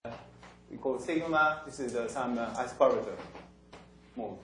we call sigma. This is some isoparallel mode.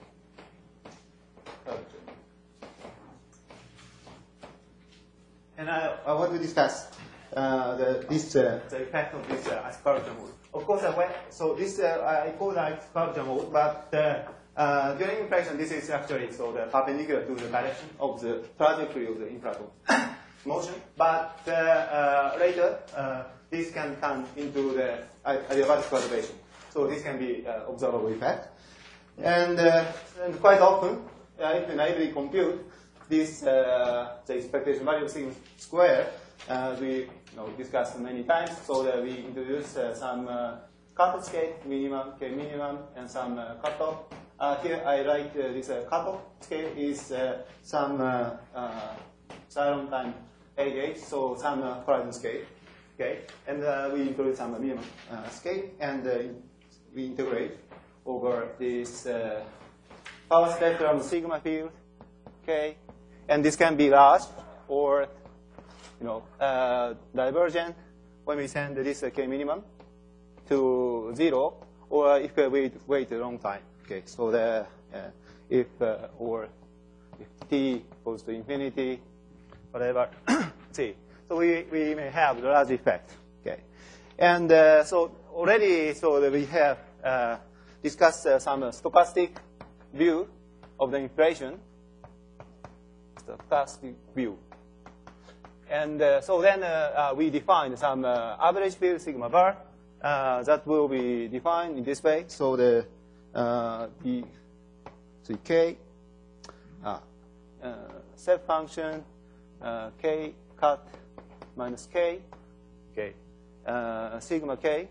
And I want to discuss the effect of this isoparallel mode. Of course, so this I call that isoparallel mode, but during inflation, this is actually the perpendicular to the direction of the trajectory of the infrared motion. But later, this can turn into the adiabatic perturbation. So this can be observable effect. And quite often, if we naively compute this, the expectation value of sigma square, we discussed many times, so that we introduce some cutoff scale, minimum, K minimum, and some cutoff. Here I write this cutoff scale is some psilon times AH, so some horizon scale. Okay, and we include some minimum scale, and we integrate over this power spectrum sigma field. Okay, and this can be large or divergent when we send this K minimum to 0, or if we wait a long time. Okay, so the if t goes to infinity, whatever, see. So we may have the large effect. Okay, and so already that we have discussed some stochastic view of the inflation. Stochastic view. And so then we define some average field sigma bar that will be defined in this way. So the k set function k cut minus k, okay, sigma k.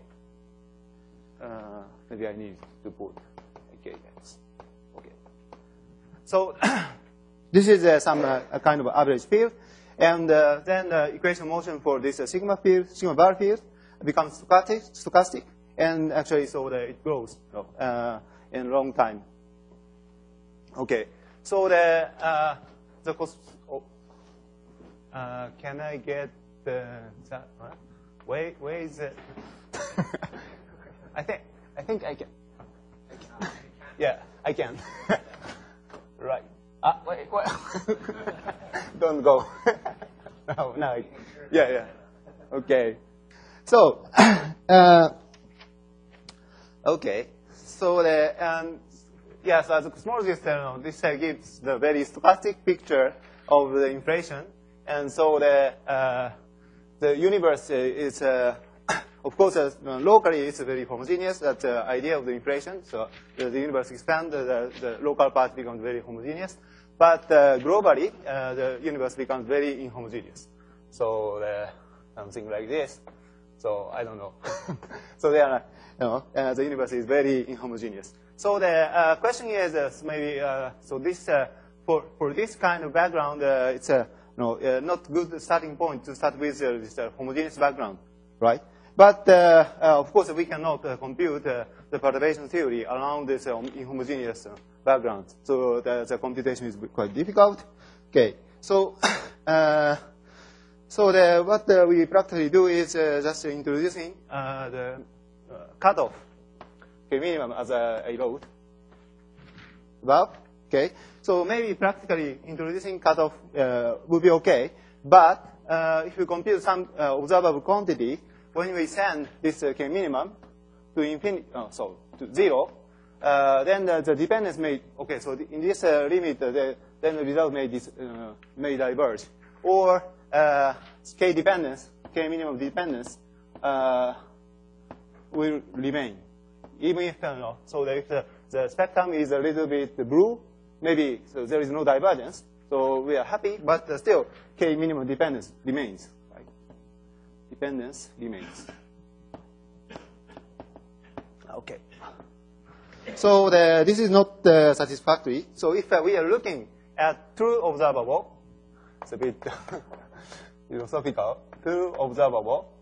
Maybe I need to put k. Okay. So this is some kind of average field. And then the equation motion for this sigma bar field becomes stochastic, and actually so that it grows in a long time. Okay, so the cost. Can I get that? Where is it? I think I can. Yeah, I can. Right. Wait. Don't go. No. Yeah. Okay. So, okay. So so as a cosmologist, this gives the very stochastic picture of the inflation, and so the universe is, of course, locally it's very homogeneous. That's the idea of the inflation. So the universe expands, the local part becomes very homogeneous. But globally, the universe becomes very inhomogeneous. So something like this. So I don't know. So the universe is very inhomogeneous. So the question is maybe so this for this kind of background, it's not good starting point to start with this homogeneous background, right? But of course, we cannot compute the perturbation theory around this inhomogeneous background. So the computation is quite difficult. Okay, so what we practically do is just introducing the cutoff K minimum as I wrote above. Okay, so maybe practically introducing cutoff would be okay, but if you compute some observable quantity, when we send this K minimum to infinity, to 0, then the dependence may, okay, so in this limit, then the result may diverge. Or K dependence, K minimum dependence will remain. Even if, so that if the spectrum is a little bit blue, maybe so there is no divergence. So we are happy, but still K minimum dependence remains. Right? Dependence remains. Okay. So this is not satisfactory. So if we are looking at true observable, it's a bit philosophical, true observable,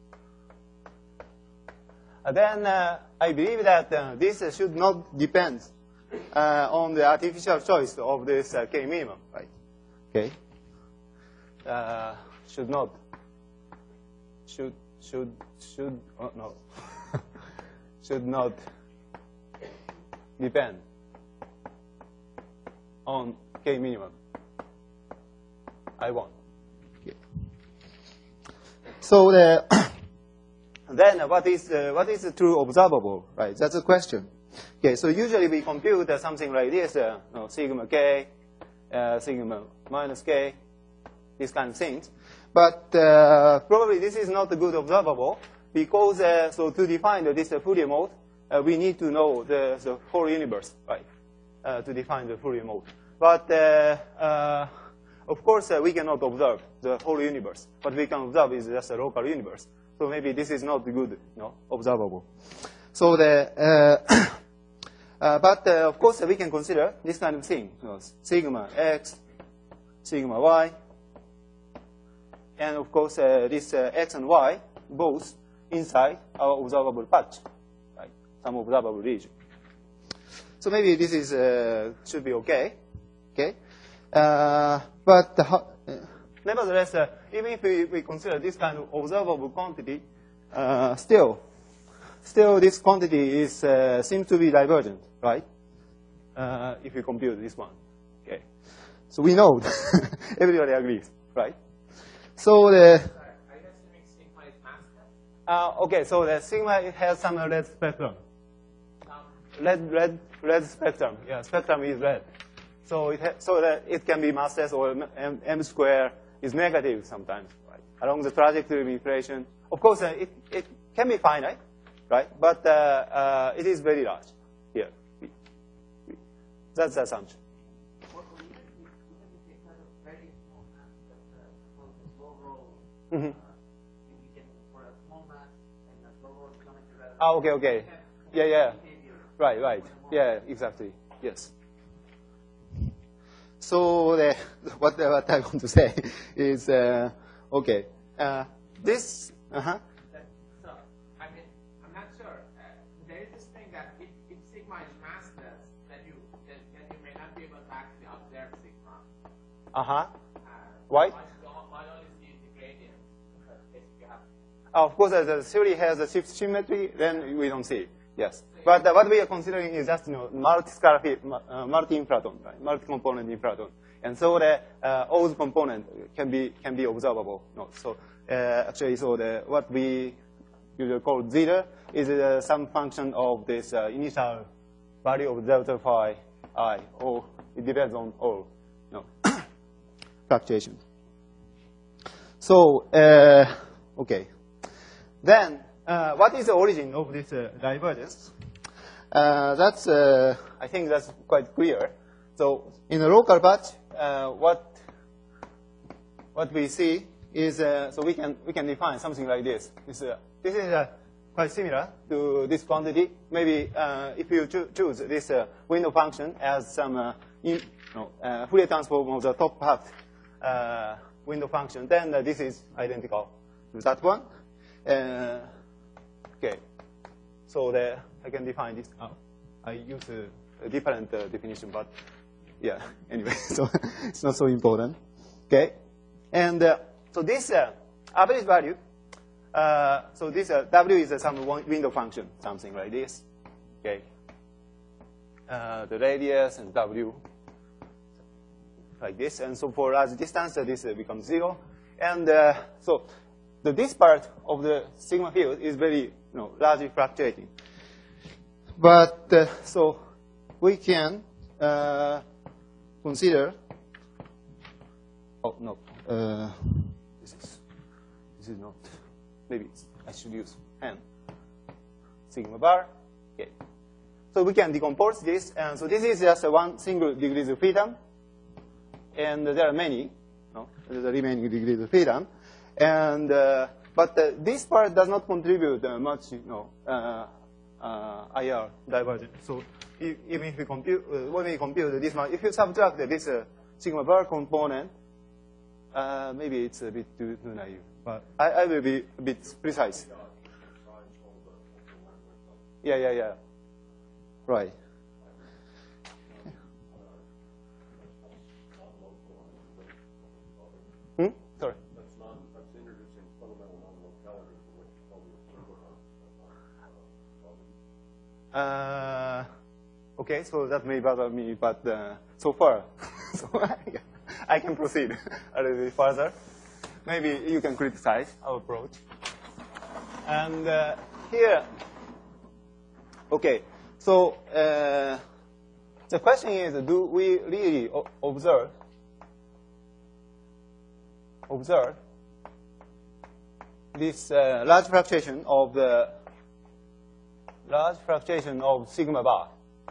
then I believe that this should not depend on the artificial choice of this K minimum, right? Okay. Should not. Should, oh, no. should not depend on K minimum. I want. Okay. So then what is the true observable, right? That's the question. Okay, so usually we compute something like this, sigma k, sigma minus k, these kind of things. But probably this is not a good observable because so to define this Fourier mode, we need to know the whole universe, right? To define the Fourier mode. But of course, we cannot observe the whole universe. What we can observe is just a local universe. So maybe this is not good, observable. So but of course, we can consider this kind of thing: sigma x, sigma y, and of course, this x and y both inside our observable patch, right? Some observable region. So maybe this is should be okay. Okay. But nevertheless, even if we consider this kind of observable quantity, still this quantity is seems to be divergent, right? If we compute this one, okay. So we know everybody agrees, right? So I guess it makes sigma is massless. okay. So the sigma has some red spectrum. Red spectrum. Yeah, spectrum is red. So that it can be massless, or m square is negative sometimes, right? Along the trajectory of inflation. Of course, it can be finite, right? But it is very large here. That's the assumption. Mm-hmm. Okay. Yeah. Right. Yeah, exactly. Yes. So what I want to say is, okay, this. So, I mean, I'm not sure. There is this thing that if sigma is massless, then you may not be able to actually observe sigma. Why? Why only see the gradient? If you have. Of course, the theory has a shift symmetry, then we don't see it. Yes. But what we are considering is just multi-scalar field, multi-inflaton, right? Multi-component inflaton, and so the all component can be observable. So actually, so what we usually call zeta is some function of this initial value of delta phi I, or it depends on all fluctuations. So okay, then what is the origin of this divergence? That's I think that's quite clear. So in the local patch, what we see is so we can define something like this. This is quite similar to this quantity. Maybe if you choose this window function as some Fourier transform of the top half window function, then this is identical to that one. Okay. So I can define this. I use a different definition, but yeah. Anyway, so it's not so important. Okay. And so this average value. So this W is some window function, something like this. Okay. The radius and W, like this. And so for large distance, this becomes 0. And so this part of the sigma field is very largely fluctuating. But so we can consider. Oh no, this is not. Maybe I should use n sigma bar. Okay. So we can decompose this, and so this is just one single degrees of freedom, and there are many. The remaining degrees of freedom, and but this part does not contribute much, IR divergence. So even if we compute, when we compute this one, if you subtract this sigma bar component, maybe it's a bit too naive. But I will be a bit precise. Yeah. Right. Sorry. That's introducing fundamental non-locality for which Okay, so that may bother me, but so far, so I can proceed a little bit further. Maybe you can criticize our approach. And here, okay, so the question is, do we really observe this large fluctuation of sigma bar?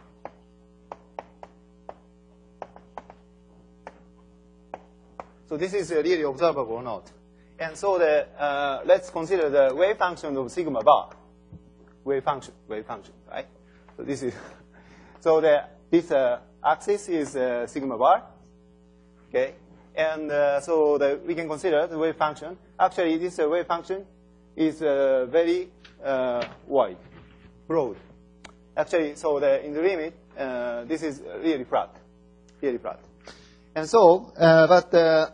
So this is really observable or not? And so let's consider the wave function of sigma bar. Wave function, right? So this is this axis is sigma bar, okay? And so we can consider the wave function. Actually, this wave function is very wide, broad. Actually, so in the limit, this is really flat. And so, but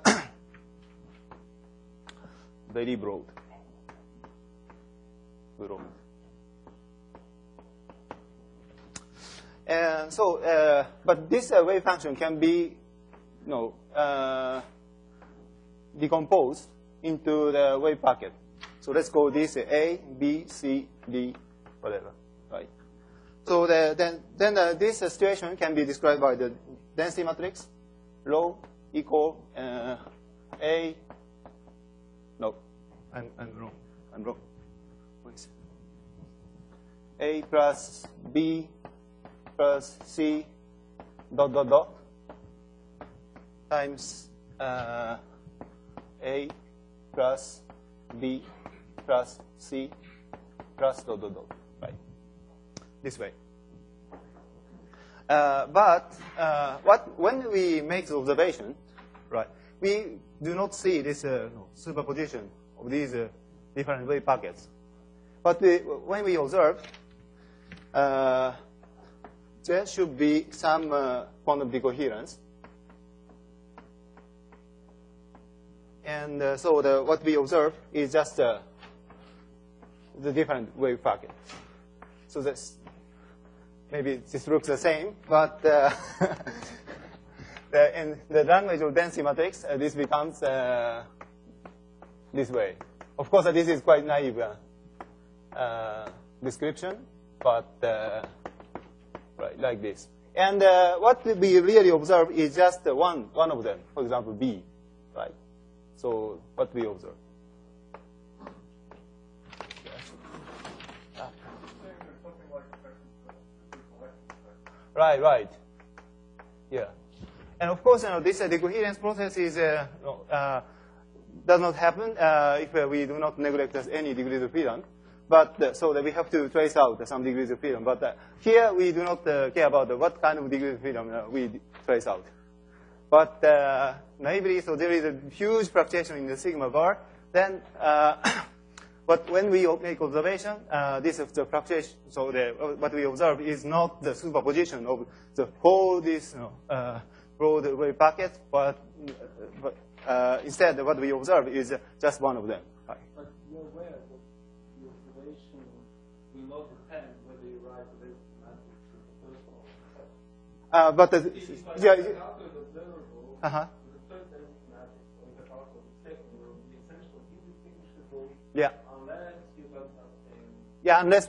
very broad. And so, but this wave function can be, decomposed into the wave packet. So let's call this A, B, C, D, whatever, right? So then this situation can be described by the density matrix, rho equal A. No, I'm wrong. What is it? A plus B plus C dot times A plus B plus C plus dot, right? This way. But when we make the observation, right, we do not see this superposition of these different wave packets. But when we observe, there should be some quantum decoherence. And so what we observe is just the different wave packet. So that's, maybe this looks the same, but in the language of density matrix, this becomes this way. Of course, this is quite naive description, but right, like this. And what we really observe is just one of them, for example, B, right? So what we observe. Right. Yeah. And of course, this decoherence process is does not happen if we do not neglect any degrees of freedom. But so that we have to trace out some degrees of freedom. But here we do not care about what kind of degrees of freedom we trace out. But naively, so there is a huge fluctuation in the sigma bar. Then, but when we make observation, this is the fluctuation. So what we observe is not the superposition of the whole this broad wave packet, but instead what we observe is just one of them. Right. But you're aware that the observation will not depend whether you write the density matrix with the first one. But If I calculate observable, uh-huh. the third density matrix, or if I calculate the second, will be essentially indistinguishable. Yeah. Unless you got something. Yeah, unless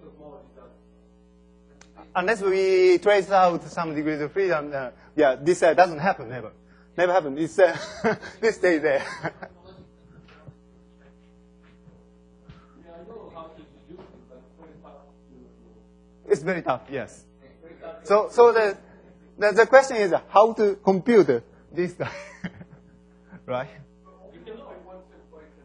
we trace out some degrees of freedom, yeah, this doesn't happen, never happen. It's this stays there. Yeah, I know how to deduce it, but it's very tough to do. It's very tough, yes. So the question is how to compute this guy, right? You can know one situation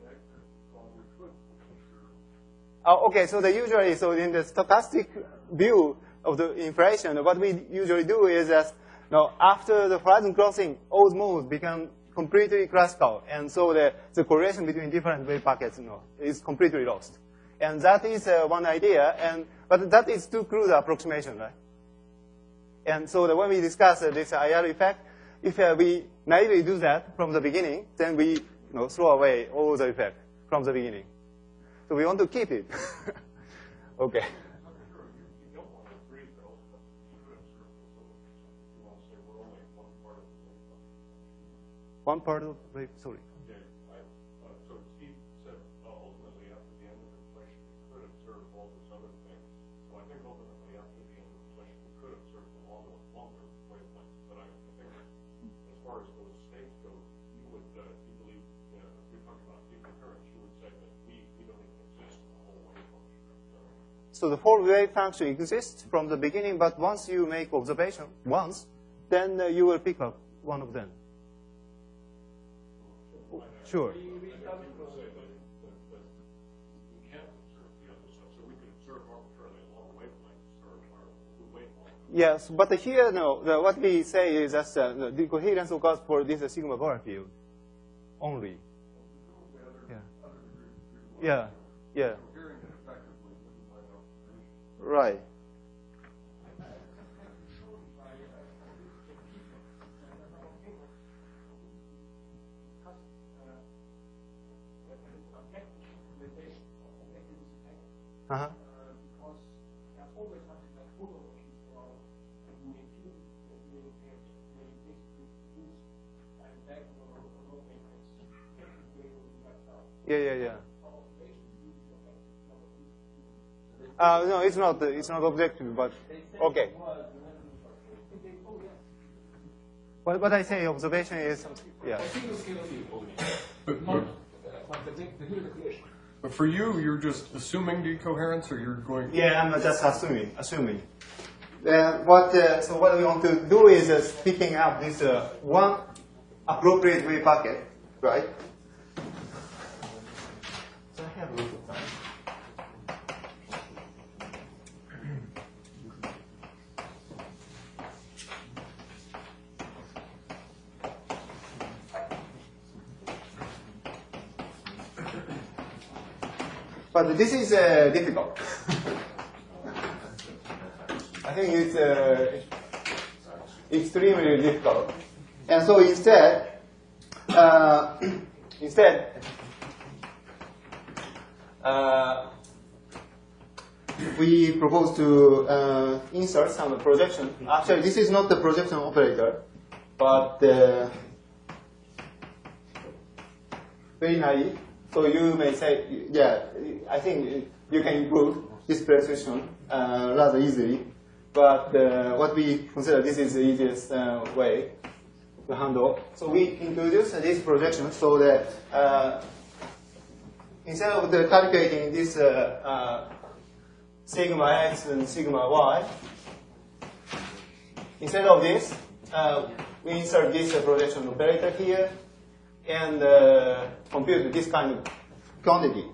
Okay, so usually, so in the stochastic view of the inflation, what we usually do is that after the horizon crossing, all modes become completely classical, and so the correlation between different wave packets is completely lost. And that is one idea, but that is too crude approximation, right? And so when we discuss this IR effect, if we naively do that from the beginning, then we throw away all the effect from the beginning. So we want to keep it. Okay. one part of wave, sorry. Yeah, so Steve said ultimately after the end of inflation, we could observe all those other things. So I think ultimately after the end of inflation, we could observe the longer wavelengths. But I think as far as those states go, you would, you believe, if you're talking about decoherence, you would say that we don't even exist in the whole wave function. So the whole wave function exists from the beginning, but once you make observation once, then you will pick up one of them. Sure. We can't observe the other stuff, so we could observe arbitrarily long wavelengths or wavelengths. Yes, but here, no, what we say is that the decoherence occurs for this sigma bar field only. Yeah. Yeah. Right. Uh-huh. Because there's always something like phonology for basically use and back or no Yeah. No, it's not objective, but okay. What I say observation is, yeah. But for you, you're just assuming decoherence, or you're going? Yeah, I'm just assuming. So what we want to do is picking up this one appropriate wave bucket, right? So I have a little time. But this is difficult. I think it's extremely difficult. And so instead, we propose to insert some projection. Actually, this is not the projection operator, but very naive. So you may say, yeah, I think you can improve this precision rather easily. But what we consider this is the easiest way to handle. So we introduce this projection so that instead of calculating this sigma x and sigma y, instead of this, we insert this projection operator here and compute this kind of quantity.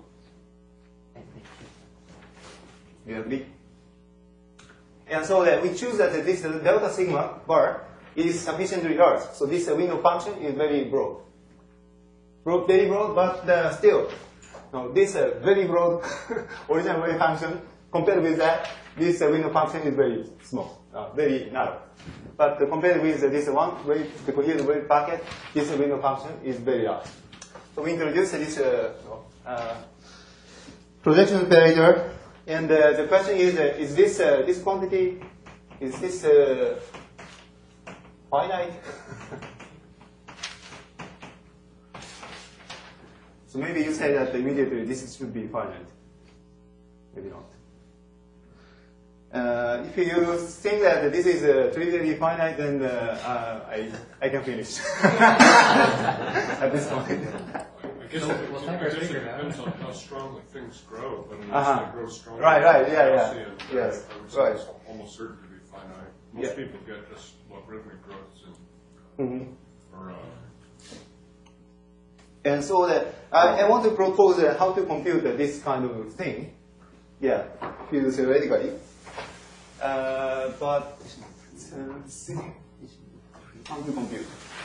You agree? And so that we choose that this delta sigma bar is sufficiently large. So this window function is very broad. Very broad, but still, no, this very broad original wave function, compared with that, this window function is very small, very narrow. But compared with this one wave, the coherent wave bucket, this window function is very large. So we introduce this projection operator. And the question is this this quantity, is this finite? So maybe you say that immediately this should be finite. Maybe not. If you think that this is trivially finite, then I can finish at this point. I guess it depends on how strongly things grow, but unless they grow strongly, right, yeah. Yes, right. It's almost certain to be finite. Most people get just logarithmic growths and so that I want to propose how to compute this kind of thing. Yeah, theoretically. But how to compute?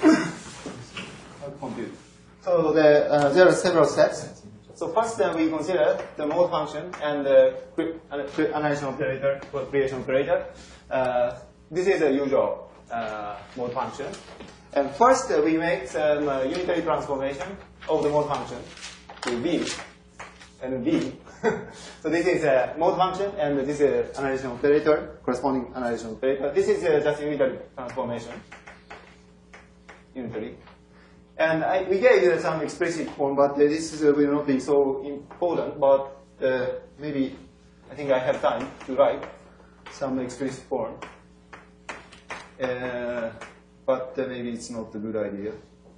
So there are several steps. So first, we consider the mode function and the annihilation operator or creation operator. This is the usual mode function. And first, we make some unitary transformation of the mode function to V and V. So this is a mode function, and this is annihilation operator, corresponding annihilation operator. This is just unitary transformation. Unitary. And we gave you some explicit form, but this will not be so important. But maybe I think I have time to write some explicit form. But maybe it's not a good idea.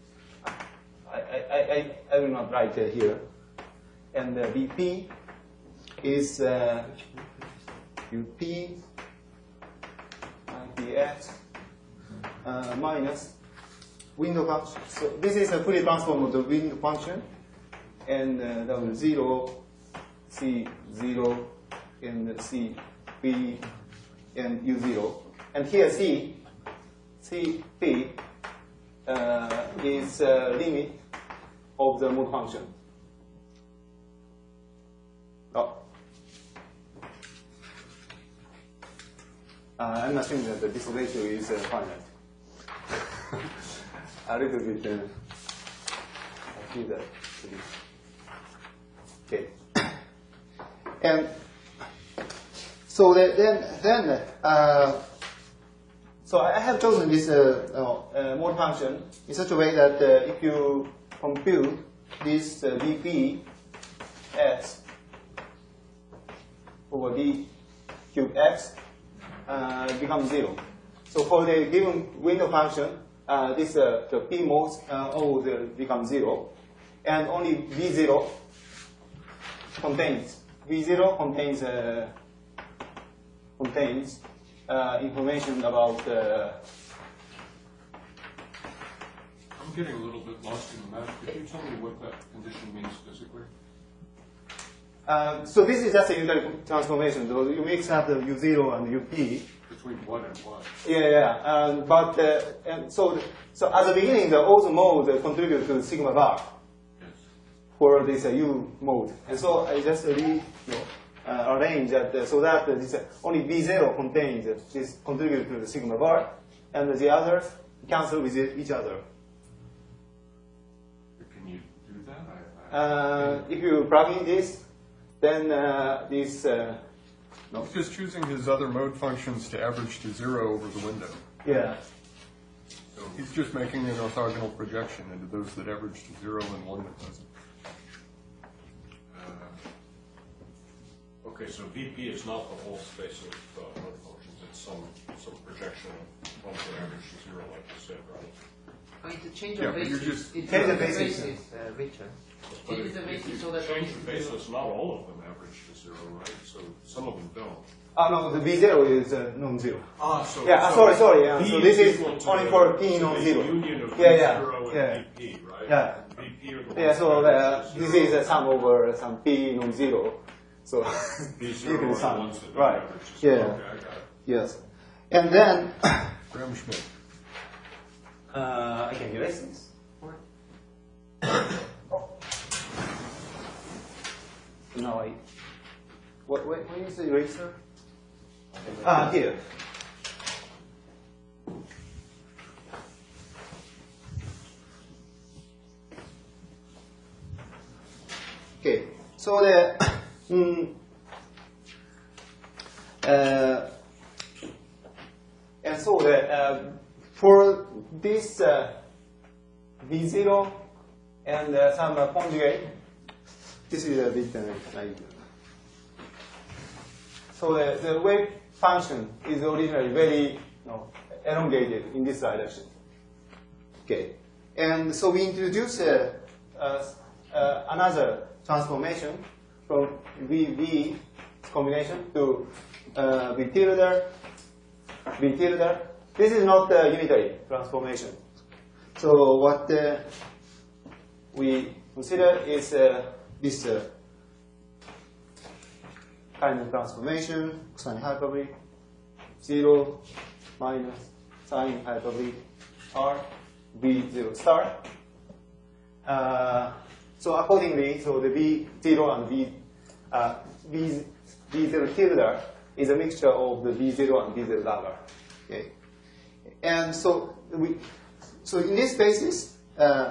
I will not write here. And VP is UP IPX minus window function. So this is a Fourier transform of the window function. And W0, C0, and CP, and U0. And here CP is limit of the mode function. Oh. I'm assuming that this ratio is finite. A little bit, I feel that. Okay. And so then so I have chosen this mode function in such a way that if you compute this VP x over d cube x becomes 0. So for the given window function, this the P modes all become 0, and only V0 contains information about. I'm getting a little bit lost in the math. Could you tell me what that condition means physically? So this is just a unitary transformation. So you mix up the U0 and UP. Between what and what? Yeah. But and so at the beginning, the all mode contribute to sigma bar. Yes. For this U mode, and so I just arrange that so that this only V0 contains this contribute to the sigma bar, and the others cancel with each other. Can you do that? If you plug in this, then this. No. He's just choosing his other mode functions to average to 0 over the window. Yeah. So he's just making an orthogonal projection into those that average to 0 and one that doesn't. Okay, so VP is not the whole space of mode functions. It's some projection of ones that average to 0, like you said, right? I mean, to change Yeah, the but you're basis. just- It Change the changes basis. Richard. But Changes the if basis you so that change the basis, not all of them average to 0, right? So some of them don't. No, the V0 is non-zero. So Yeah, so sorry. Yeah. V So this is equal to only for the- P to the non-zero. union of Yeah. V0 Yeah. and VP, right? Yeah. VP are the ones Yeah, so that average to this 0. is a sum over some P non-zero. So V0 you can are the sum. ones that don't Right. average to 0. Yeah. Okay, I got it. Yes. And then Graham Schmidt. I can erase this. Now where is the eraser? Here. Okay, so and so for this V0 and some conjugate, this is a bit like. So the wave function is originally very elongated in this direction. Okay, and so we introduce another transformation from VV combination to V tilde. This is not the unitary transformation. So what we consider is this kind of transformation, cosine hyperbolic, 0 minus sine hyperbolic r V0 star. So accordingly, so the V0 and V0 tilde is a mixture of the V0 and V0 dagger. Okay. And so in this basis, the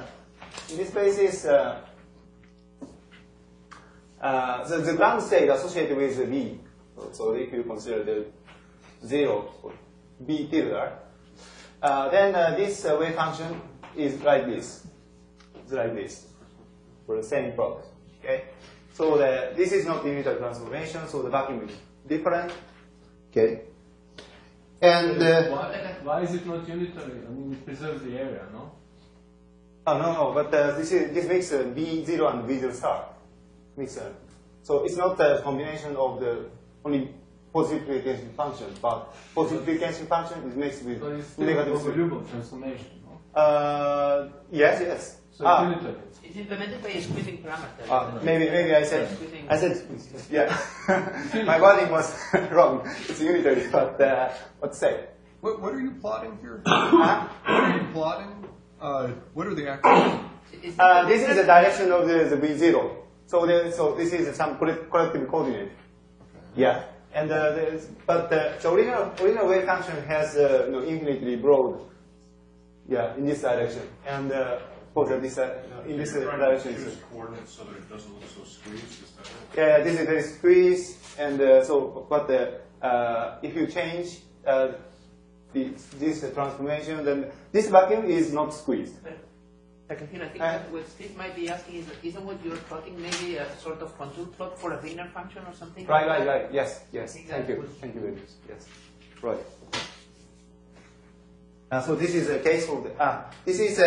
ground state associated with the V. So if you consider the 0 or V tilde, then this wave function is like this. it's like this for the same product. Okay, so this is not the unitary transformation, so the vacuum is different. Okay, and Why is it not unitary? I mean, it preserves the area, no? oh no, but this makes V0 and V0 star. So it's not a combination of the only positive multiplication function, but positive multiplication function is mixed with So it's still negative. a variable transformation, no? Yes. So it's unitary. It's implemented by a squeezing parameter. Maybe I said yeah. My wording was wrong. It's unitary, but what to say? What are you plotting here? Huh? What are you plotting? What are the actual? This is the direction of the V0. So this is some collective coordinate. Yeah. And but the original wave function has infinitely broad. Yeah, in this direction. And for this in this direction. Use coordinates so that it doesn't look so squeezed. Is that it? Yeah, this is very squeezed, and but if you change this transformation, then this vacuum is not squeezed. Takahiro, I think what Steve might be asking is, isn't what you're plotting maybe a sort of contour plot for a Wigner function or something? Right. Yes. think Thank you very much. Yes. Right. So this is a case of this is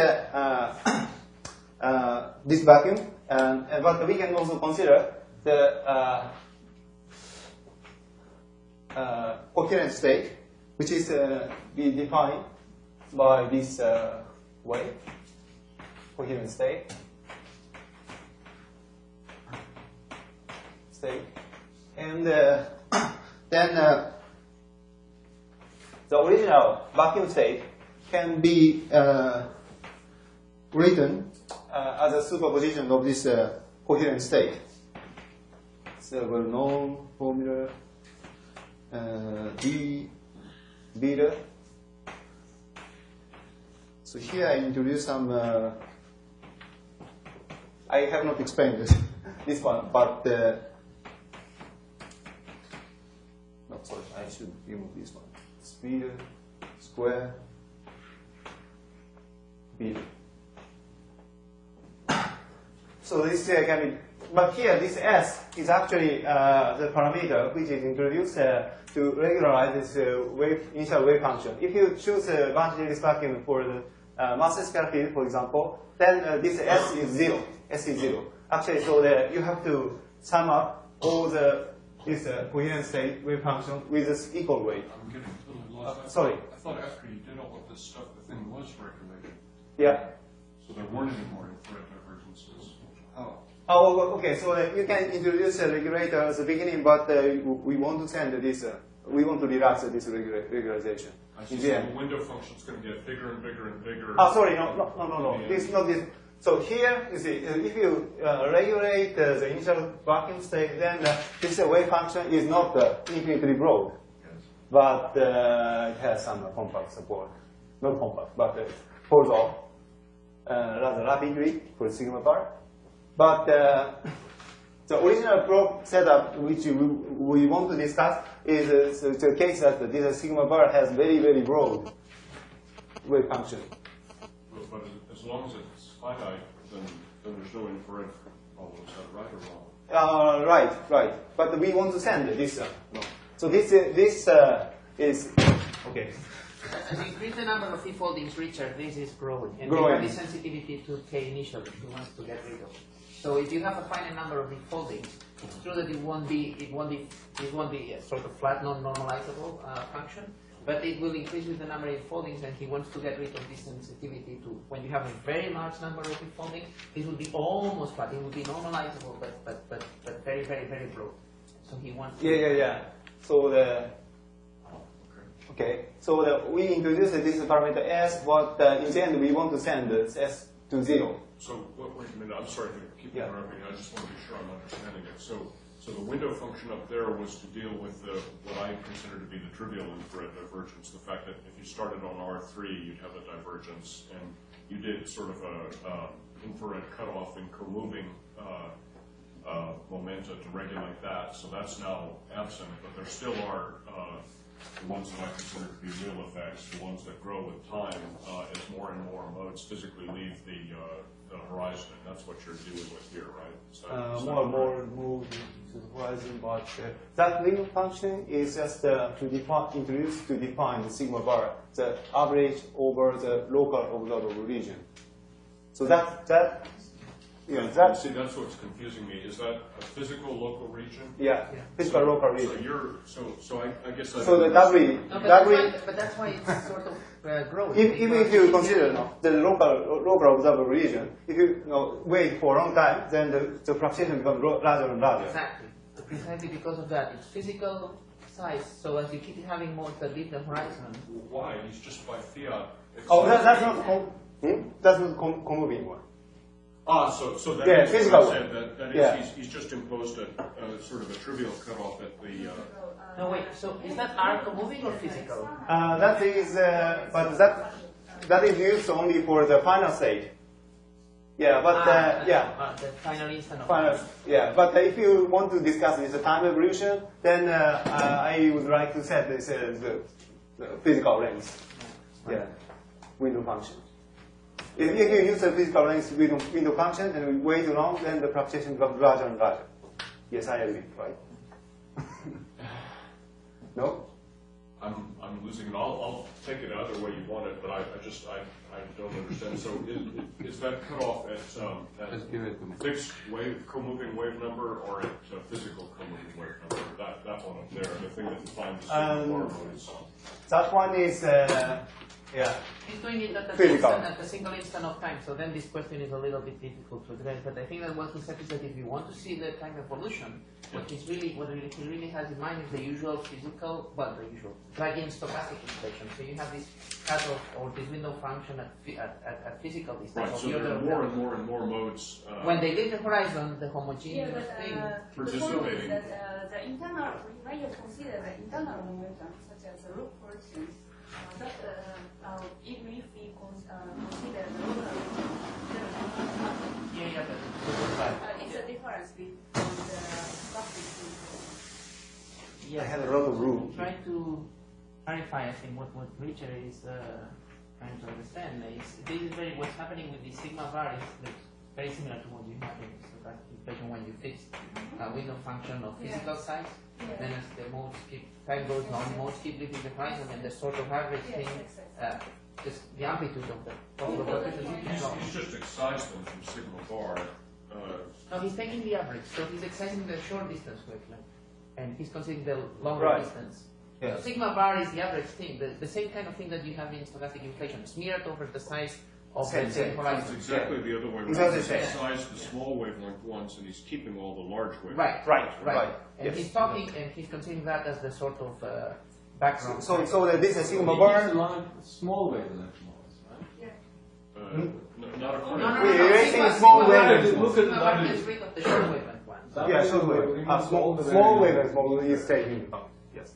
this vacuum, but we can also consider the coherent state, which is be defined by this way, coherent state, and then the original vacuum state can be written as a superposition of this coherent state. It's a well-known formula, d beta. So here I introduce some. I have not explained this one, but no, sorry, I should remove this one. Beta square beta. So this can be, but here this S is actually the parameter which is introduced to regularize this initial wave function. If you choose a Vangelis vacuum for the mass scalar field, for example, then this S is zero. S is zero. Actually, so you have to sum up all this coherent state wave function with this equal weight. I'm getting a little lost. Sorry. I thought after you did all of this stuff, the thing was regulated. Yeah. So there weren't any more infrared divergences. Oh, okay. So you can introduce a regulator at the beginning, but we want to send this. We want to relax this regularization. I see. So the window function is going to get bigger and bigger and bigger. Oh, sorry. No. This is not this. So here, you see, if you regulate the initial vacuum state, then this wave function is not infinitely broad, but it has some compact support. Not compact, but it falls off rather rapidly for the sigma bar. But the original probe setup, which we want to discuss, is the case that this sigma bar has very, very broad wave function. But as long as it's finite, then there's no infrared problem. Is that right or wrong? Right. But we want to send this. No. So this is okay. As you increase the number of e-foldings, Richard, this is growing. And Growing. you have this sensitivity to K initial that you want to get rid of. So if you have a finite number of e-foldings, it's true that it won't be a sort of flat, non-normalizable function, but it will increase with the number of e-foldings, and he wants to get rid of this sensitivity to when you have a very large number of e-foldings, it will be almost flat. It will be normalizable, but very, very, very broad. So he wants. Yeah. So we introduced this parameter S, but in the end we want to send S to 0. So wait a minute. I'm sorry to keep Yeah. interrupting. I just want to be sure I'm understanding it. So the window function up there was to deal with what I consider to be the trivial infrared divergence. The fact that if you started on R3, you'd have a divergence, and you did sort of a infrared cutoff in co-moving momenta to regulate that. So that's now absent, but there still are ones that I consider to be real effects, the ones that grow with time, as more and more modes physically leave the horizon, and that's what you're dealing with here, right? Is that More and more move to the horizon, but that window function is just introduced to define the sigma bar, the average over the local observable region. So see, that's what's confusing me. Is that a physical local region? Yeah, physical local region. So I guess that's... So the W, No, but that's why it's sort of growing. even if you consider the local observable region, if you wait for a long time, then the fluctuation becomes larger and larger. Exactly. Precisely because of that. It's physical size, so as you keep having modes that leave the horizon. Why? He's just by fiat. Oh, that's not co-moving one. So that Yeah, is physical what I said. That is, Yeah. he's just imposed a sort of a trivial cutoff at the... No, wait, so is that arc moving or physical? That is, but that is used only for the final state. Yeah, but The final instant of final, yeah. But if you want to discuss this time evolution, then I would like to set this the physical length. Yeah, window function. If you use the physical length window function and we wait too long, then the fluctuation becomes larger and larger. Yes, I agree, right? No? I'm losing it. I'll take it either way you want it, but I don't understand. So is that cutoff at fixed co-moving wave number or at physical co-moving wave number? That one up there, the thing that defines the bar modes. That one is, yeah. He's doing it at Physical. a single instant of time, so then this question is a little bit difficult to address. But I think that what he said is that if you want to see the time evolution, what he really has in mind is the usual physical, plug-in stochastic inflation. So you have this cutoff or this window function at physical distance. Right, so there are more and more and more modes. When they leave the horizon, the homogeneous thing. Participating. The internal, when you consider the internal momentum, such as the root portions, even if we consider the local it's a difference between the plastic. I had a lot of room. Try to clarify, I think, what Richard is trying to understand. This is what's happening with the sigma bar is very similar to what you have in stochastic inflation when you fix a window function of physical size. Then as the modes time goes on, modes keep leaving the horizon, and the sort of average thing, just the amplitude of the possible fluctuations. He's just excised them from sigma bar. No, he's taking the average, so he's excising the short distance wavelength, and he's considering the longer distance. Yeah. So sigma bar is the average thing, the same kind of thing that you have in stochastic inflation, smeared over the size of the Same. horizon. It's exactly the other way around. Exactly He's the same. excised the small wavelength ones, and he's keeping all the large wavelengths. Right. And Yes. he's talking, and he's considering that as the sort of background. So this is sigma bar. Small wavelength modes, right? Not according No, to... no, We're erasing no, small no, wavelength. Look at Sigma bar W. gets rid of the short wavelength ones. Yeah, short wave. Small wavelength model is taking account. Yes.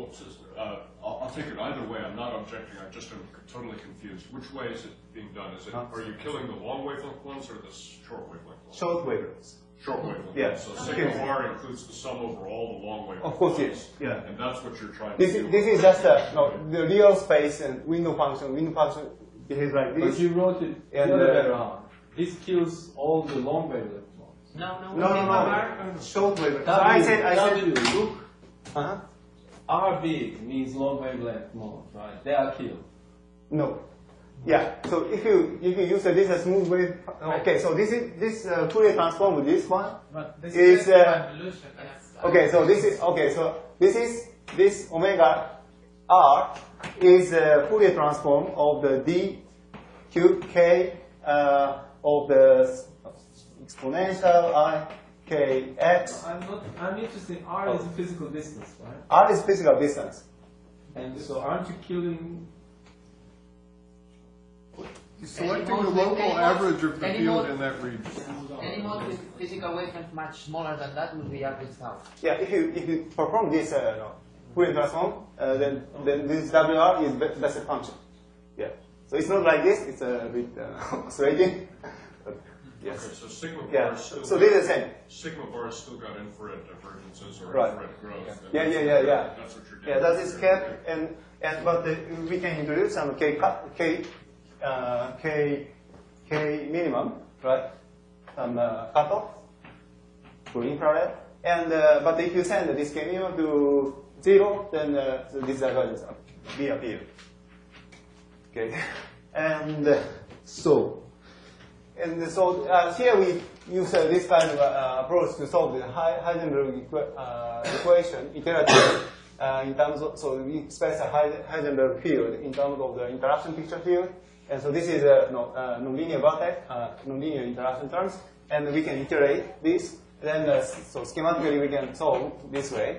I'll take it either way. I'm not objecting. I just am totally confused. Which way is it being done? Are you killing the long wavelength ones or the short wavelength ones? Short wavelengths. Short wavelength Yeah. ones. So sigma bar includes the sum over all the long wavelength Of course, ones. yes. Yeah. And that's what you're trying This to do. is just the real space and window function. Window function behaves like But this. you wrote it the And, other way around. This kills all the long wavelength modes. No, No. Short wavelength. So W, I said. look, Uh-huh. R big means long wavelength mode, right? They are killed. No. Yeah. So if you use this as smooth wave, okay. So this Fourier transform with this one But this is evolution. okay. So this is this omega r is Fourier transform of the d cube k of the exponential I k x. I'm interested in R is a physical distance, right? R is physical distance. And so aren't you killing? Selecting the local average of the field in that region. Any mode with physical wavelength much smaller than that would be averaged out. Yeah. If you perform this Fourier transform, then this WR is that's a function. Yeah. So it's not like this. It's a bit oscillating. Yes. Okay, so sigma bar Yeah. is still So this is the same. sigma bar has still got infrared divergences or Right. infrared growth. Yeah. That's what you're Yeah, getting that at is here. kept, and but we can introduce some k minimum, right? Some cutoff for infrared, and but if you send this k minimum to 0, then so this divergence will appear. Okay, and so here we use this kind of approach to solve the Heisenberg equation iteratively in terms of, so we express a Heisenberg field in terms of the interaction picture field, and so this is a nonlinear vertex, nonlinear interaction terms, and we can iterate this. Then so schematically we can solve this way.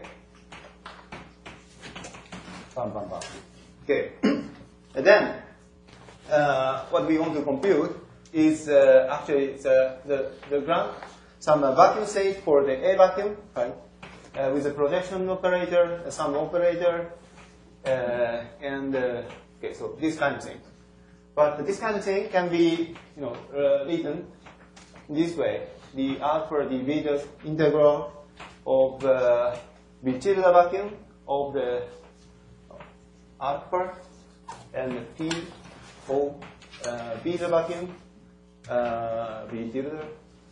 Okay, and then what we want to compute is actually the grant some vacuum state for the A vacuum, right? With a projection operator, a sum operator, and okay, so this kind of thing. But this kind of thing can be, written this way: the alpha, the beta integral of V tilde vacuum of the alpha and P of beta vacuum V tilde.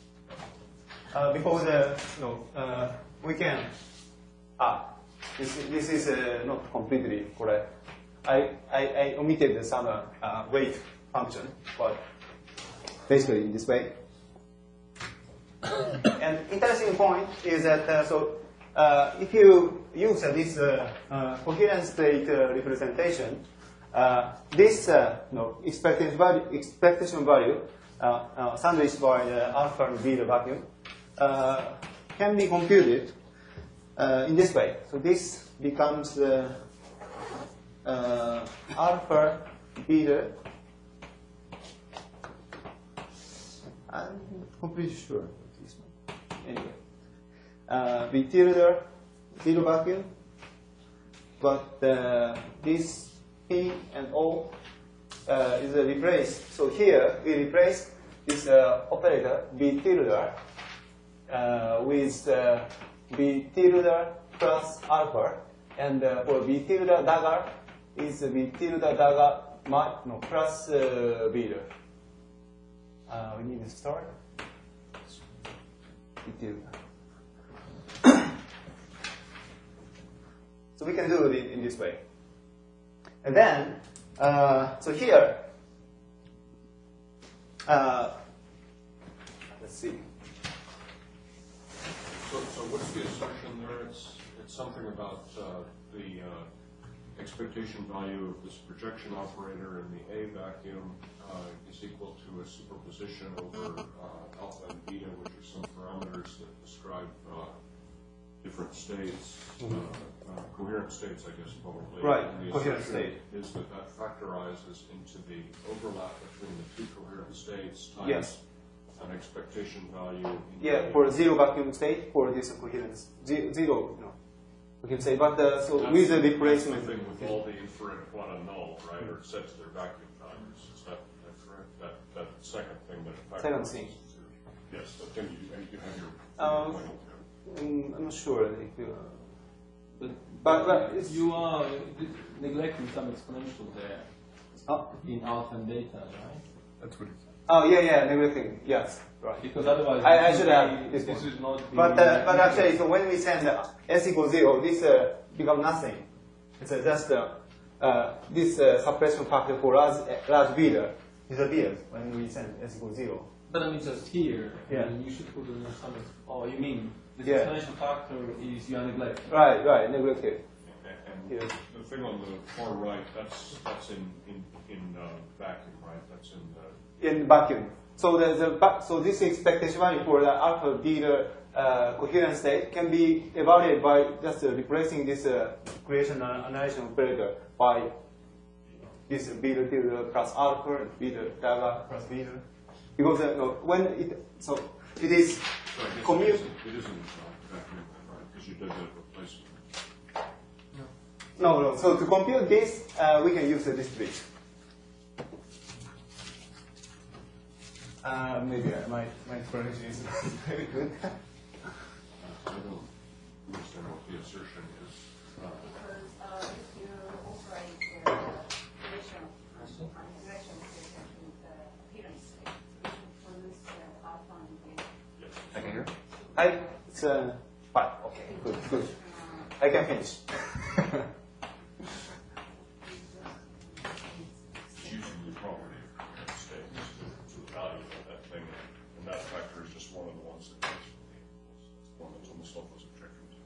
Because we can. This is not completely correct. I omitted some weight function, but basically in this way. And interesting point is that if you use this coherent state representation, this expectation value sandwiched by the alpha and beta vacuum can be computed in this way. So this becomes alpha beta. I'm completely sure of this one. Anyway, V tilde zero vacuum, but this P and O is replaced. So here we replace this operator V tilde with V tilde plus alpha, and for V tilde dagger is V tilde dagger plus beta. We need to start. V tilde. So we can do it in this way. And then, so here, let's see. So what's the assertion there? It's something about the expectation value of this projection operator in the A vacuum is equal to a superposition over alpha and beta, which are some parameters that describe different states, coherent states, I guess, probably. Right, and the coherent assertion state. is that factorizes into the overlap between the two coherent states times Yes. an expectation value. Yeah, for zero vacuum state, for this coherence, zero, coherent state. But so with the replacement, That's the thing with all the infrared quanta null, right, or set to their vacuum values. Is that correct? That second thing that Second thing. Yes, but then you have your. I'm not sure if you. But it's, You are neglecting some exponential there oh, in alpha and beta, right? That's what he said. oh yeah, everything. Yes, right. Because otherwise, I should have this this one. is not. But actually, so when we send s equals 0, this becomes nothing. It's just this suppression factor for large beta disappears when we send s equals 0. But I mean, just here, Yeah. you should put in some. Oh, you mean the Yeah. exponential factor is you are neglecting? Right, neglected. And Yeah. the thing on the far right, that's in vacuum, right? That's in the. In vacuum. So so this expectation value for the alpha beta coherent state can be evaluated by just replacing this creation annihilation operator by this beta tilde plus alpha and beta dagger plus beta. Because when it is So I guess commute. it isn't vacuum, right? Because you did the replacement. No. So to compute this, we can use this bridge. Maybe my explanation is not very good. I don't understand what the assertion is. Because if you operate the relation with the appearance state, you produce alpha and beta. I can hear. It's 5. Okay, good. I can finish. It's using the property of coherent states to evaluate that thing, and that factor is just one of the ones that comes from the equals. It's the one that's on the Stoffels objection to.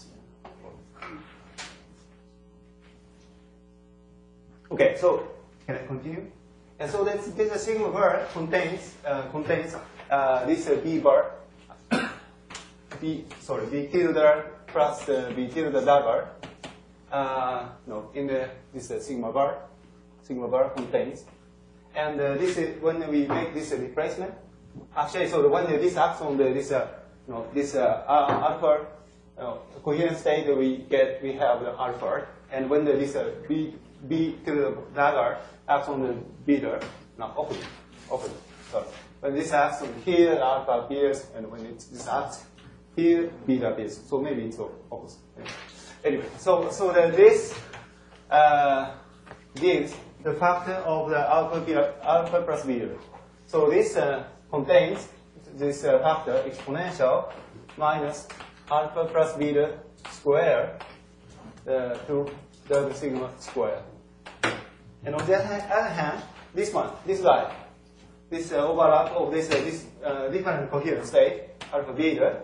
Okay, so can I continue? And so this sigma bar contains this B bar, B tilde plus B tilde dagger. No, in this sigma bar contains, and this is when we make this replacement. Actually, so when this acts on this alpha coherent state, we have the alpha, and when this B tilde dagger acts on the beta, opposite. So when this acts on here, alpha appears, and when this acts here, beta appears. So maybe it's opposite. Anyway, so this gives the factor of the alpha plus beta. So this contains this factor exponential minus alpha plus beta square to the sigma square. And on the other hand, this guy, this overlap of this different coherent state, alpha beta,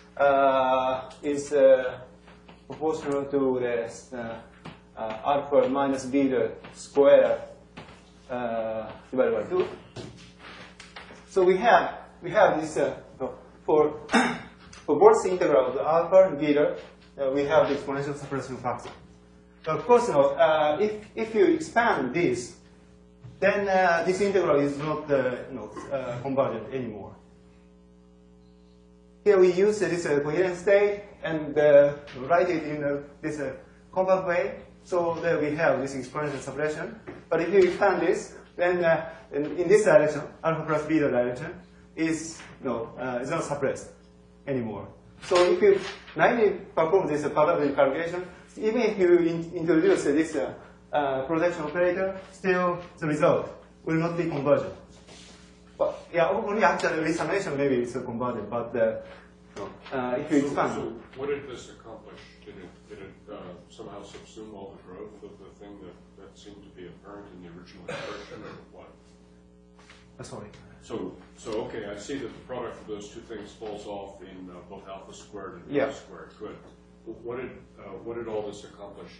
is proportional to this alpha minus beta square divided by 2. So we have this for both integral of the alpha and beta, we have the exponential suppression factor. Of course, if you expand this, then this integral is not convergent anymore. Here we use this coherent state and write it in this compact way, so that we have this exponential suppression. But if you expand this, then in this direction, alpha plus beta direction, is not suppressed anymore. So if you naively perform this probability calculation, even if you introduce this projection operator, still the result will not be convergent. But yeah, only after the resummation maybe it's convergent. But if you expand, So what did this accomplish? Did it somehow subsume all the growth of the thing that seemed to be apparent in the original expression, or what? Sorry. So okay, I see that the product of those two things falls off in both alpha squared and Yeah. beta squared. Good. What did all this accomplish?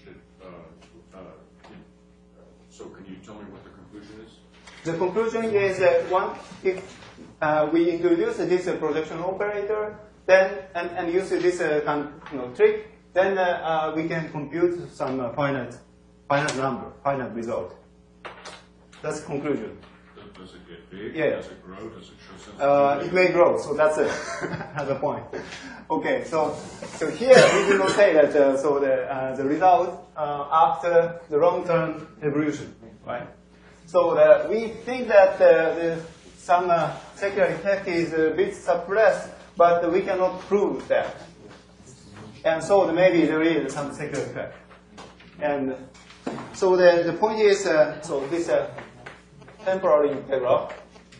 So can you tell me what the conclusion is? The conclusion is that if we introduce this projection operator, then and use this trick, then we can compute some finite number, finite result. That's the conclusion. Does it get big? Yeah. Does it grow? Does it show sensitivity? It may grow, so that's another point. Okay, so here we do not say that the result after the long-term evolution, right? So we think that some secular effect is a bit suppressed, but we cannot prove that. And so maybe there is some secular effect. And so the point is, so this temporary integral.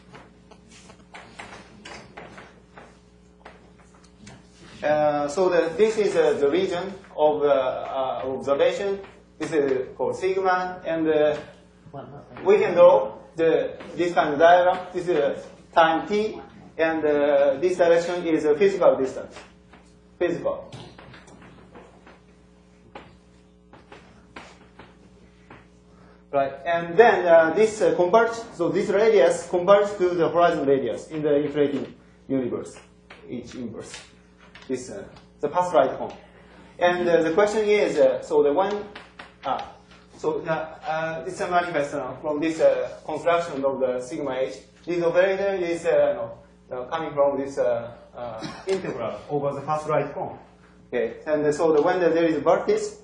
This is the region of observation. This is called sigma, and we can draw this kind of diagram. This is time t, and this direction is a physical distance. Physical. Right, and then this converges. So this radius converges to the horizon radius in the inflating universe, H inverse. This the path right home. And the question is, so the one, it's a manifest from this construction of the sigma h. This operator is coming from this integral over the path right home. Okay, and so when there is a vertex,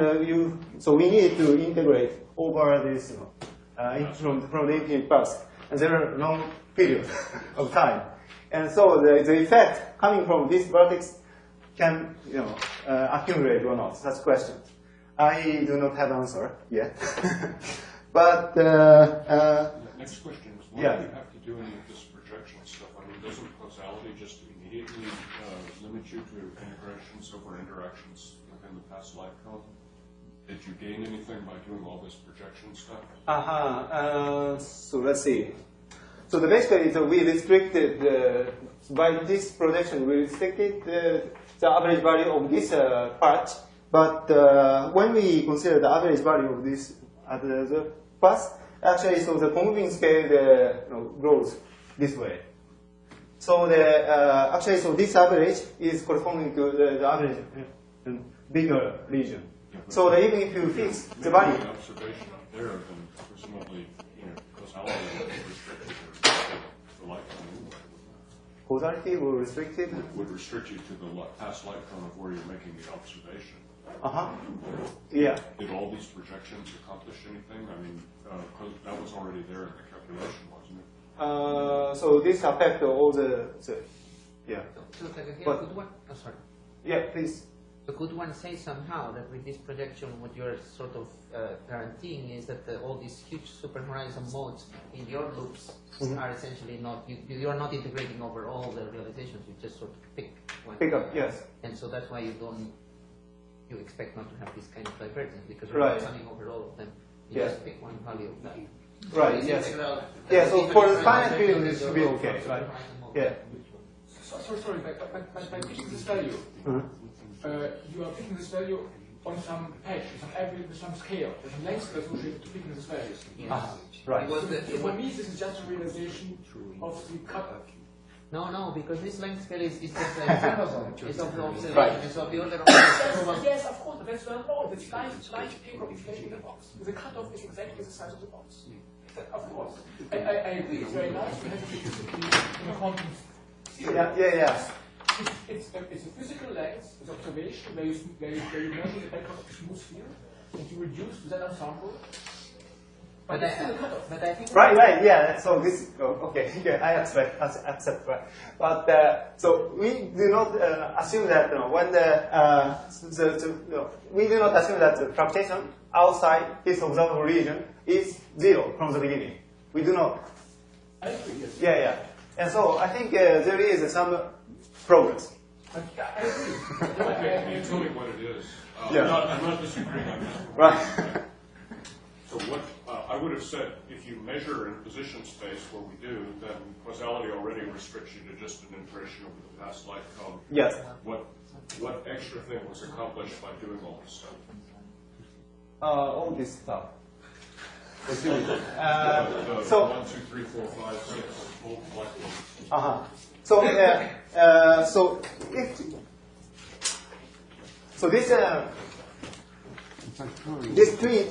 so we need to integrate over this from the infinite path. and there are long period of time. And so the effect coming from this vertex can accumulate or not, such questions. I do not have an answer yet. But next question is, why do you have to do any of this projection stuff? I mean, doesn't causality just immediately limit you to integrations over interactions within the past life cone? Did you gain anything by doing all this projection stuff? So let's see. So basically, we restricted by this projection. We restricted the average value of this part. But when we consider the average value of this the path, actually, so the conmoving scale grows this way. So actually, so this average is corresponding to the average bigger region. So even if you fix the value, The observation up there, then presumably, causality would restrict you to the life cone anyway. causality will restrict it. Would restrict you to the past life cone of where you're making the observation. Yeah. Did all these projections accomplish anything? I mean, that was already there in the calculation, wasn't it? So this affect all the yeah. So Takahiro, But- could one? Oh, sorry. Yeah, please. So could one say somehow that with this projection, what you're sort of guaranteeing is that all these huge super horizon modes in your loops are essentially not, you are not integrating over all the realizations, you just sort of pick one. Pick up, yes. And so that's why you expect not to have this kind of divergence, because you're Right. not running over all of them. You Yes. just pick one value of that. Right, yes. Yeah, so for the finite field, it should be okay, right? Yeah. Sorry, by picking this value, you are picking this value on some edge, some average, some scale, there's some length associated to picking this value. Right. So for me, this is just a realization of the cutoff. No, because this length scale is just like, it's of the observation, Right. it's of the order of Yes, of course, but that's not all. That's light paper inflation in the box. The cutoff is exactly the size of the box. Of course. I agree, it's very nice to have it in a quantum. Yeah. It's a physical length, it's observation where you measure the background of a smooth sphere, and you reduce to that ensemble. But I think Right, yeah. So this, okay, yeah, I accept, right. But so we do not assume that when we do not assume that the fluctuation outside this observable region is zero from the beginning. We do not. I agree, yes. Yeah. And so I think there is some progress. I agree. Okay, can you tell me what it is? Yeah. I'm not disagreeing on that. Right. So what I would have said, if you measure in position space what we do, then causality already restricts you to just an integration over the past life cone. Yes. What extra thing was accomplished by doing all this stuff? All this stuff. The So 1, 2, 3, 4, 5, 6, whole life cone. This tweet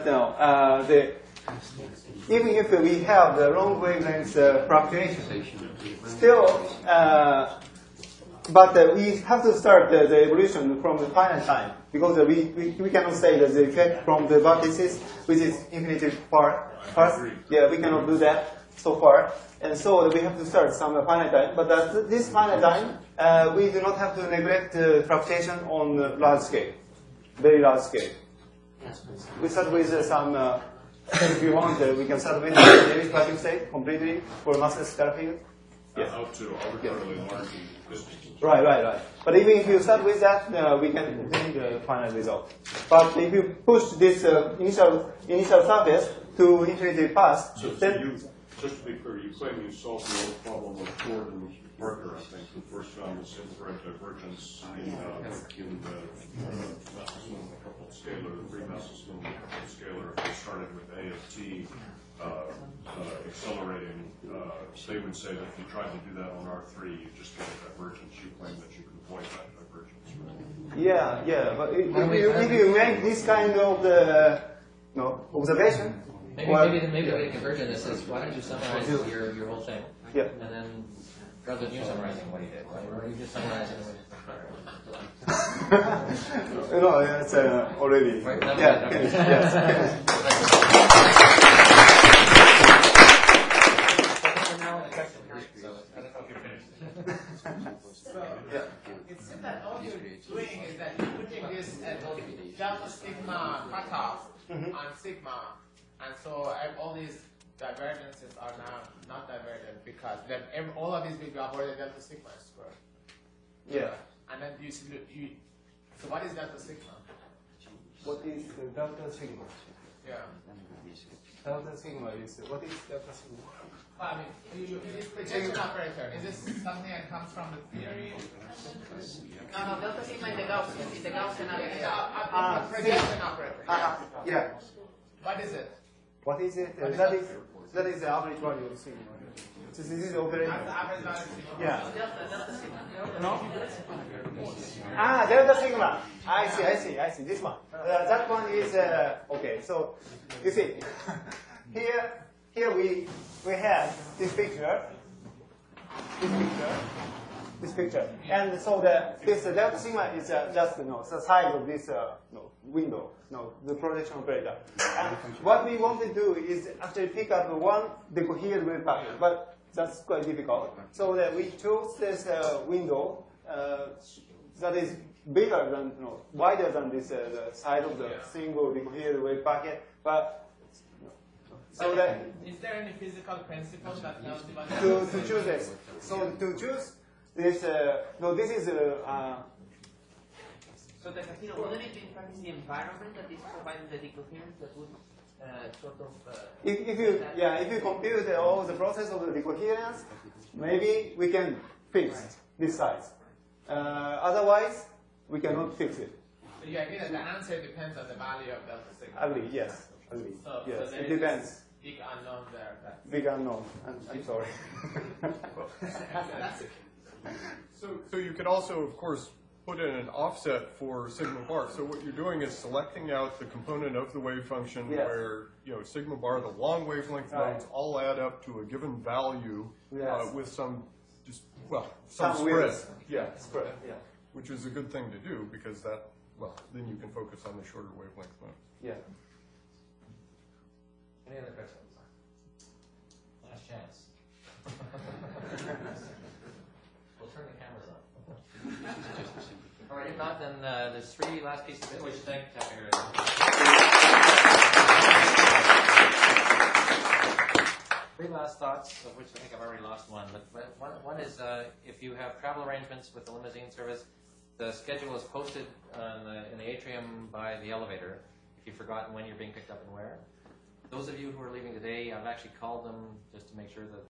even if we have the long wavelength fluctuation, still, but we have to start the evolution from the finite time, because we cannot say that the effect from the vertices, which is infinity far, we cannot do that so far, and so we have to start some finite time. But this finite time, we do not have to neglect fluctuation on large scale, very large scale. We start with some, if you want, we can start with the Davis Patrick state completely for massless scalar field. Yes. Out to arbitrarily large distances. Right. But even if you start with that, we can obtain the final result. But if you push this initial surface to infinity path, So then just to be clear, you claim you solved the old problem of Ford and Parker, I think, who first found this infrared divergence in the Masses-Moon coupled scalar, the free Masses-Moon coupled scalar. They started with A of T accelerating. They would say that if you tried to do that on R3, you just get a divergence. You claim that you can avoid that divergence. yeah. But if you make this kind of observation, Maybe the way to convergent is why don't you summarize your whole thing? Yeah. And then rather than you summarizing what he did, or you just summarize it with no, it's already. Right, Yeah. Yes. it seems that all you're doing is that you're putting this at delta sigma cutoff on sigma, and so all these divergences are now not divergent because then all of these will be avoided delta sigma squared. Yeah. And then so what is delta sigma? What is the delta sigma? Yeah. Delta sigma is, what is delta sigma? Well, I mean, this projection operator, is this something that comes from the theory? No, delta sigma is the Gaussian. It's the Gaussian projection operator. Yeah. What is it? What is it? That is the average value of sigma. So this is the operator. The average value of sigma. Yeah. Delta sigma. No? Delta sigma. I see. This one. That one is, okay, so you see, here we have this picture, and so this delta sigma is just the size of this window, the projection operator. And what we want to do is actually pick up one decoherent wave packet, but that's quite difficult. So that we choose this window that is bigger than, wider than this the size of the single decoherent wave packet, but. So that is there any physical principle that tells you about to choose this? So to choose this, this is So the casino, wouldn't it be in fact the environment that is providing the decoherence that would sort of? If you compute all the process of the decoherence, maybe we can fix this size. Otherwise, we cannot fix it. So you agree that the answer depends on the value of delta sigma. Agree. Yes. Agree. So, yes. So It depends. Big unknown there. Big unknown. I'm sorry. That's it. So you can also, of course, put in an offset for sigma bar. So what you're doing is selecting out the component of the wave function where sigma bar, the long wavelength modes, all add up to a given value with some some spread. Spread. Yeah. Which is a good thing to do because then you can focus on the shorter wavelength modes. Yeah. Any other questions? Last chance. We'll turn the cameras on. All right, if not, then there's three last pieces of which thank Three last thoughts, of which I think I've already lost one. But one is if you have travel arrangements with the limousine service, the schedule is posted in the atrium by the elevator if you've forgotten when you're being picked up and where. Those of you who are leaving today, I've actually called them just to make sure that